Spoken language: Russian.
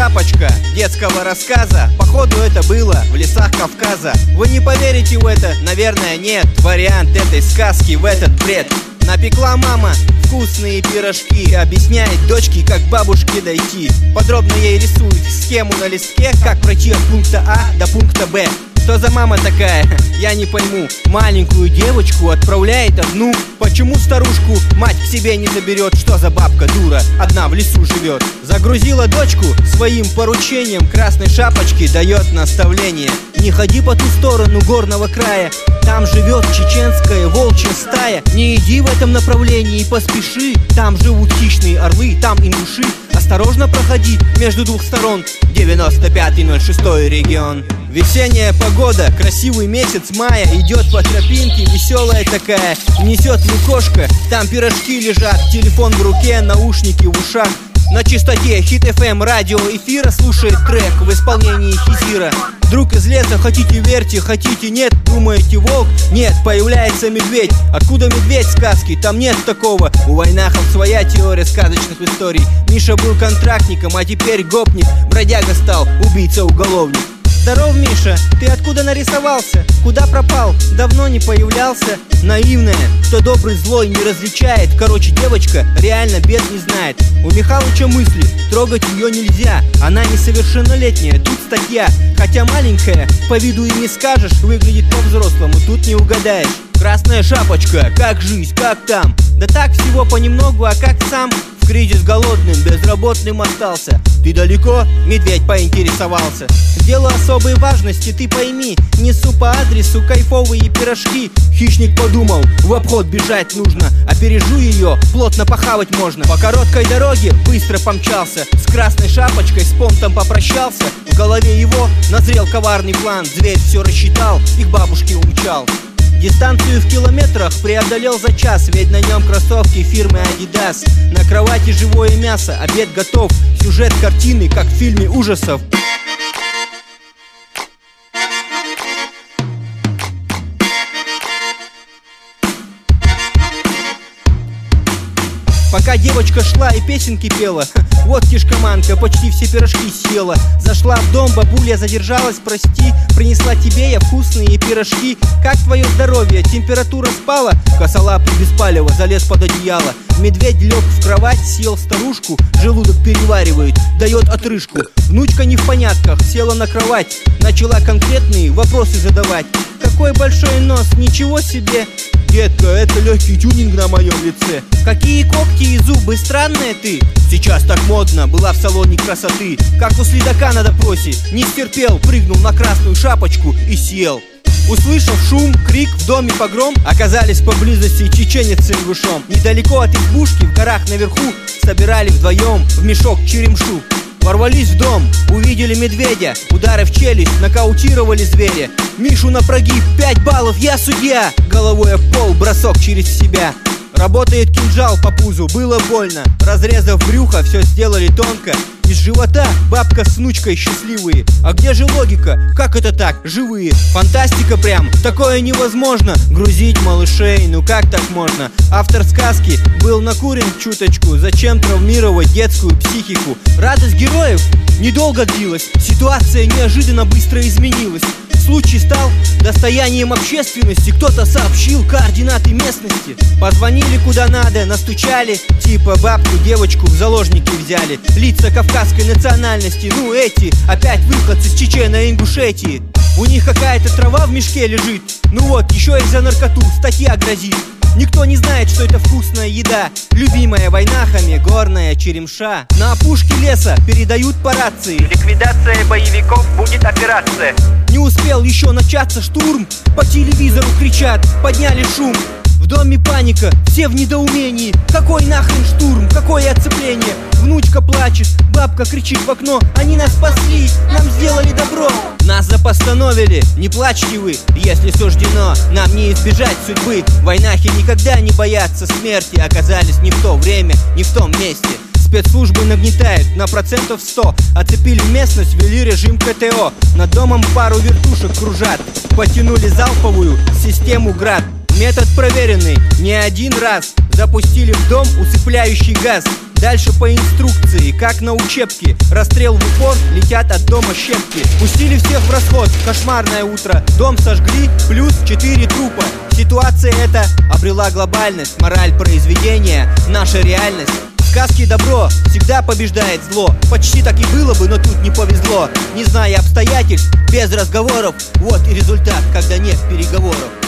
шапочка детского рассказа. Походу это было в лесах Кавказа. Вы не поверите в это? Наверное, нет. Вариант этой сказки в этот бред. Напекла мама вкусные пирожки, объясняет дочке, как к бабушке дойти. Подробно ей рисует схему на листке, как пройти от пункта А до пункта Б. Что за мама такая? Я не пойму. Маленькую девочку отправляет одну. Почему старушку мать к себе не заберет? Что за бабка дура, одна в лесу живет? Загрузила дочку своим поручением, красной шапочке дает наставление: не ходи по ту сторону горного края, там живет чеченская волчья стая. Не иди в этом направлении и поспеши, там живут хищные орлы, там ингуши. Осторожно проходи между двух сторон, 95-06 регион. Весенняя погода, красивый месяц мая, идет по тропинке, веселая такая. Несет лукошка, там пирожки лежат, телефон в руке, наушники в ушах. На частоте Хит FM радио эфира слушает трек в исполнении Хизира. Друг из леса, хотите верьте, хотите нет, думаете волк? Нет, появляется медведь. Откуда медведь сказки? Там нет такого. У войнахов своя теория сказочных историй. Миша был контрактником, а теперь гопник. Бродяга стал, убийца-уголовник. Здоров, Миша, ты откуда нарисовался? Куда пропал? Давно не появлялся. Наивная, что добрый злой не различает. Короче, девочка реально бед не знает. У Михалыча мысли, трогать ее нельзя. Она несовершеннолетняя, тут статья. Хотя маленькая, по виду и не скажешь. Выглядит по-взрослому, тут не угадаешь. Красная шапочка, как жизнь, как там? Да так всего понемногу, а как сам? В кризис голодным, безработным остался. Ты далеко? Медведь поинтересовался. Дело особой важности, ты пойми. Несу по адресу кайфовые пирожки. Хищник подумал, в обход бежать нужно. Опережу ее, плотно похавать можно. По короткой дороге быстро помчался. С красной шапочкой с понтом попрощался. В голове его назрел коварный план. Зверь все рассчитал и к бабушке умчал. Дистанцию в километрах преодолел за час, ведь на нем кроссовки фирмы Adidas. На кровати живое мясо, обед готов. Сюжет картины, как в фильме ужасов. Пока девочка шла и песенки пела, вот кишкоманка почти все пирожки съела. Зашла в дом, бабуля задержалась, прости. Принесла тебе я вкусные пирожки. Как твое здоровье? Температура спала? Косолапый без палева залез под одеяло. Медведь лег в кровать, съел старушку. Желудок переваривает, дает отрыжку. Внучка не в понятках, села на кровать. Начала конкретные вопросы задавать. Какой большой нос, ничего себе. Детка, это легкий тюнинг на моем лице. Какие когти и зубы, странная ты. Сейчас так модно, была в салоне красоты. Как у следака на допросе, не стерпел, прыгнул на красную шапочку и съел. Услышав шум, крик, в доме погром, оказались поблизости чеченец с ингушом. Недалеко от избушки, в горах наверху, собирали вдвоем в мешок черемшу. Ворвались в дом, увидели медведя, удары в челюсть, нокаутировали зверя. Мишу на прогиб, 5 баллов, я судья. Головой об пол, бросок через себя. Работает кинжал по пузу, было больно. Разрезав брюхо, все сделали тонко. Из живота бабка с внучкой счастливые. А где же логика? Как это так? Живые. Фантастика прям, такое невозможно. Грузить малышей, ну как так можно? Автор сказки был накурен чуточку. Зачем травмировать детскую психику? Радость героев недолго длилась. Ситуация неожиданно быстро изменилась. Случай стал достоянием общественности. Кто-то сообщил координаты местности. Позвонили куда надо, настучали. Типа бабку, девочку в заложники взяли. Лица кавказской национальности, ну эти опять выходцы с Чечено-Ингушетии. У них какая-то трава в мешке лежит. Ну вот, еще и за наркоту статья грозит. Никто не знает, что это вкусная еда. Любимая войнахами горная черемша. На опушке леса передают по рации: ликвидация боевиков, будет операция. Не успел еще начаться штурм, по телевизору кричат, подняли шум. В доме паника, все в недоумении. Какой нахрен штурм, какое оцепление? Внучка плачет, бабка кричит в окно: они нас спасли, нам сделали добро. Нас запостановили, не плачьте вы, если суждено нам не избежать судьбы. Войнахи никогда не боятся смерти, оказались не в то время, не в том месте. Спецслужбы нагнетают на 100%. Оцепили местность, ввели режим КТО. Над домом пару вертушек кружат. Потянули залповую систему ГРАД. Метод проверенный не один раз. Запустили в дом усыпляющий газ. Дальше по инструкции, как на учебке. Расстрел в упор, летят от дома щепки. Пустили всех в расход, кошмарное утро. Дом сожгли, плюс 4 трупа. Ситуация эта обрела глобальность. Мораль произведения, наша реальность. В сказке добро всегда побеждает зло. Почти так и было бы, но тут не повезло. Не зная обстоятельств, без разговоров. Вот и результат, когда нет переговоров.